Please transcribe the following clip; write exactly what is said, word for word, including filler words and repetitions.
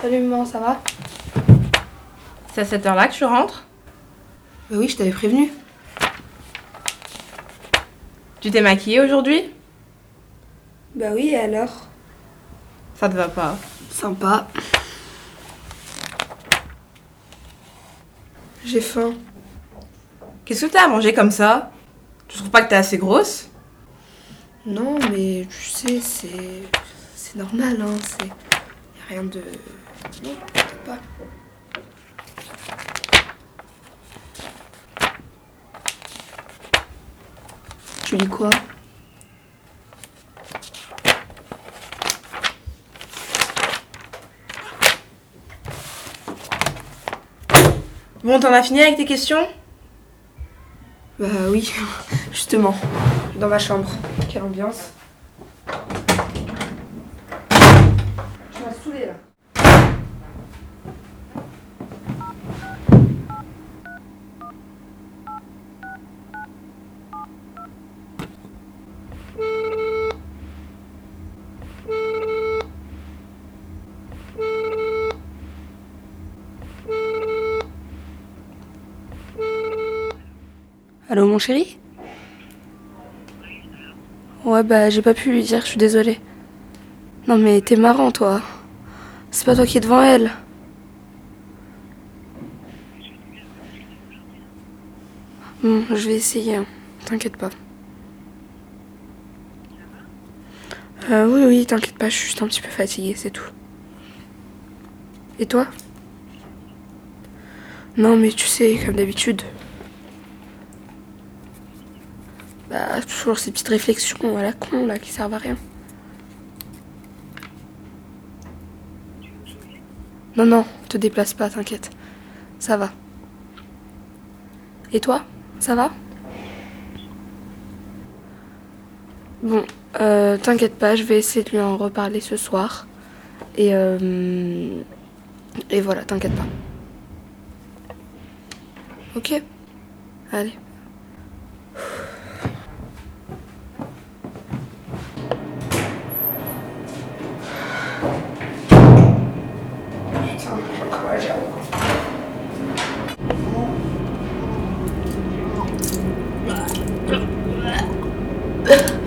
Salut maman, ça va? C'est à cette heure-là que tu rentres? Bah oui, je t'avais prévenu. Tu t'es maquillée aujourd'hui? Bah oui, et alors? Ça te va pas? Sympa. J'ai faim. Qu'est-ce que t'as à manger comme ça? Tu trouves pas que t'es assez grosse? Non, mais tu sais, c'est... C'est normal, hein, c'est... Y a rien de... Non, peut-être pas. Tu lis quoi? Bon, t'en as fini avec tes questions? Bah oui, justement. Dans ma chambre. Quelle ambiance. Tu m'as saoulée, là. Allô, mon chéri? Ouais, bah j'ai pas pu lui dire, je suis désolée. Non mais t'es marrant, toi. C'est pas toi qui es devant elle. Bon, je vais essayer, hein. T'inquiète pas. Euh, oui, oui, t'inquiète pas, je suis juste un petit peu fatiguée, c'est tout. Et toi? Non mais tu sais, comme d'habitude. Bah, toujours ces petites réflexions à la con, là, qui servent à rien. Non, non, te déplace pas, t'inquiète. Ça va. Et toi? Ça va? Bon, euh, t'inquiète pas, je vais essayer de lui en reparler ce soir. Et euh... Et voilà, t'inquiète pas. Ok? Allez. Putain, j'ai encore à gérer. Ugh.